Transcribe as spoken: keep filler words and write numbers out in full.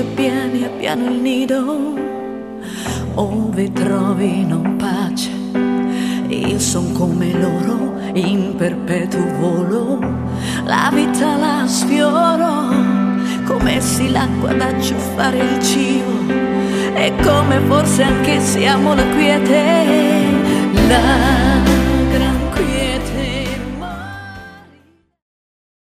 e piani a piano il nido, ove trovino pace. Io son come loro in perpetuo volo, la vita la sfioro, come si l'acqua da ciuffare il cibo, e come forse anche siamo la quiete. La